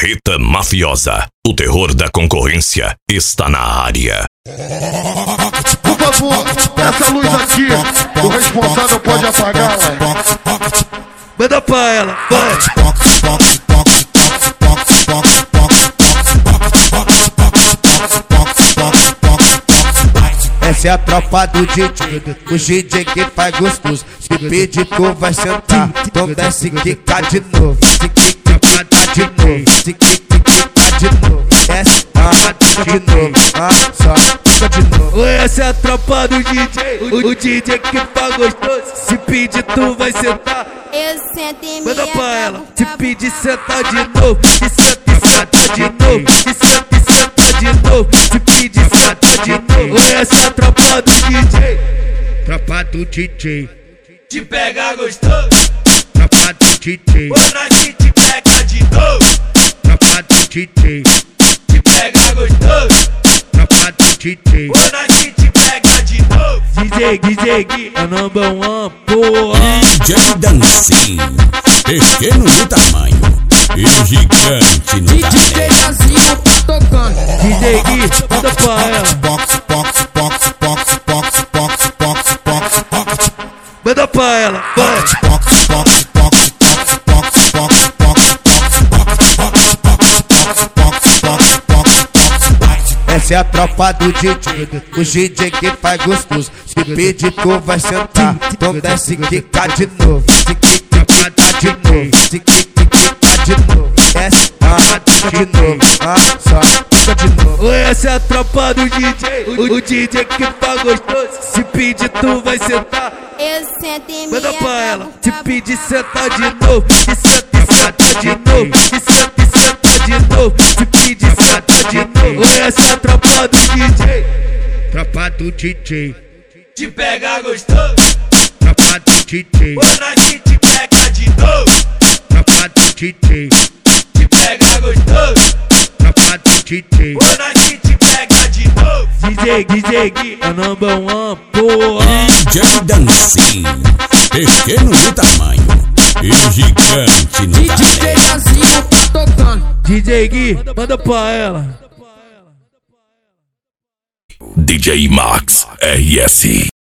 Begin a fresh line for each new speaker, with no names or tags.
Marreta Mafiosa, o terror da concorrência está na área.
Por favor, essa luz aqui, o responsável pode apagar,
Manda pra ela, vai.
Essa é a tropa do DJ, o DJ que faz gostoso. Se pedir tu vai sentar, então desce quica de novo. Se quica de novo, se quica de novo. Desce de novo, só quica de novo.
Essa é a tropa do DJ, o DJ que faz gostoso. Se pedir tu vai sentar,
eu sento em
manda
minha
pra ela.
boca,
Se pedir senta de novo, e senta de novo, e senta de novo. Se pedir senta de novo. Essa é a tropa do DJ,
Tropa do DJ,
te pega gostoso.
tropa do DJ,
Quando a gente pega de novo,
tropa do DJ,
te pega gostoso.
tropa do DJ.
Quando a gente pega de novo. DJ Gui é number one, porra.
DJ Dancinho, pequeno no tamanho e gigante no
DJ
talento.
Dancinho tá tocando.
DJ Gui, manda pra ela. Manda pra ela, vai.
Essa é a tropa do DJ, o DJ que faz gostoso. Se pedir tu vai sentar, então desce quica de novo. Se quica de novo, se quica de novo. Desce de novo, só quica de novo.
Essa é a tropa do DJ, o DJ que faz gostoso. Se pedir tu vai sentar,
eu sento em minha
manda pra ela.
boca,
Se pedir senta de novo, e senta de novo, e senta de novo. Se pedir senta de novo. Essa é a tropa do DJ,
Tropa do DJ,
te pega gostoso.
tropa do DJ,
Quando a gente pega de novo,
tropa do DJ,
te pega gostoso.
tropa do DJ.
Quando a gente pega de novo. DJ Gui é number one, porra.
DJ Dancinho, pequeno no tamanho e gigante no
DJ
talento.
Dancinho tá tocando.
DJ Gui, manda pra ela.
DJ Max RS.